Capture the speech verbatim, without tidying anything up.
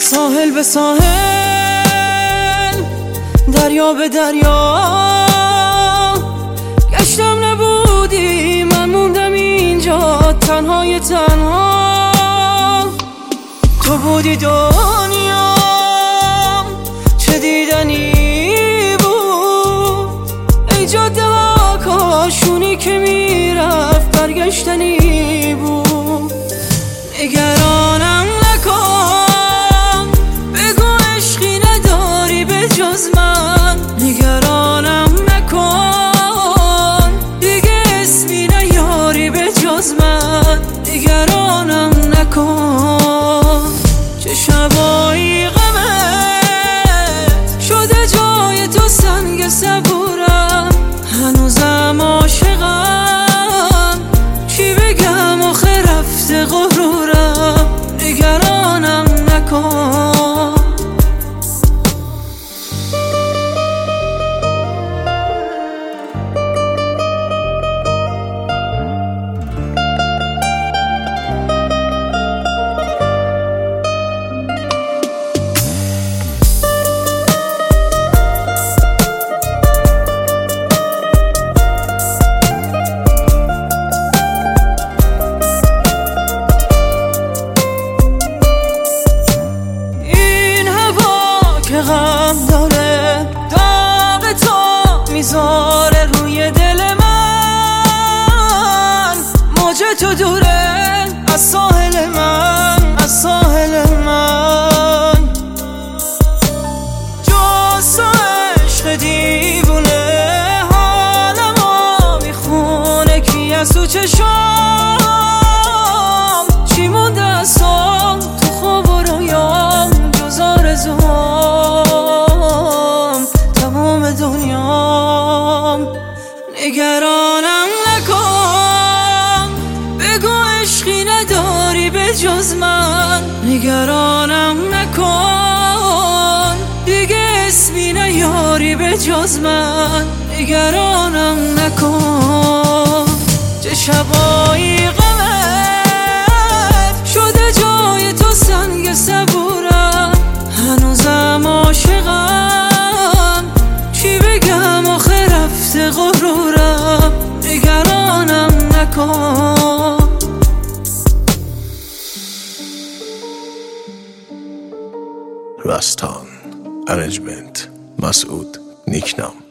ساحل به ساحل، دریا به دریا گشتم نبودی، من موندم اینجا تنهای تنها. تو بودی دنیا چه دیدنی بود، ای جاده ها کاشونی که میرفت برگشتنی بود. نگرانم نکن، بگو عشقی نداری به جز من. نگرانم نکن، دیگه اسمی نیاری به جز من. نگرانم نکن، چه شبایی غمت شده جای تو سنگ صبورم. هنوزم عاشقم، چی بگم آخه رفته غرورم. نگرانم نکن. غم داره داغ تو میذاره روی دل من. موج تو دوره از ساحل من، از ساحل من. جز تو عشق دیوونه حالمو میخونه، کی از تو چشام چی مونده از تو تو خواب و رویام جز آرزوام تمام دنیام. نگرانم نکن، بگو عشقی نداری به جز من. نگرانم نکن، دیگه اسمی نیاری به جز من. نگرانم نکن، چه شبایی غمت شده جای تو سنگ صبورم. هنوزم عاشقم، چی بگم آخه رفته غرورم. نگرانم نکن. راستان ارنجمنت مسعود نیکنام.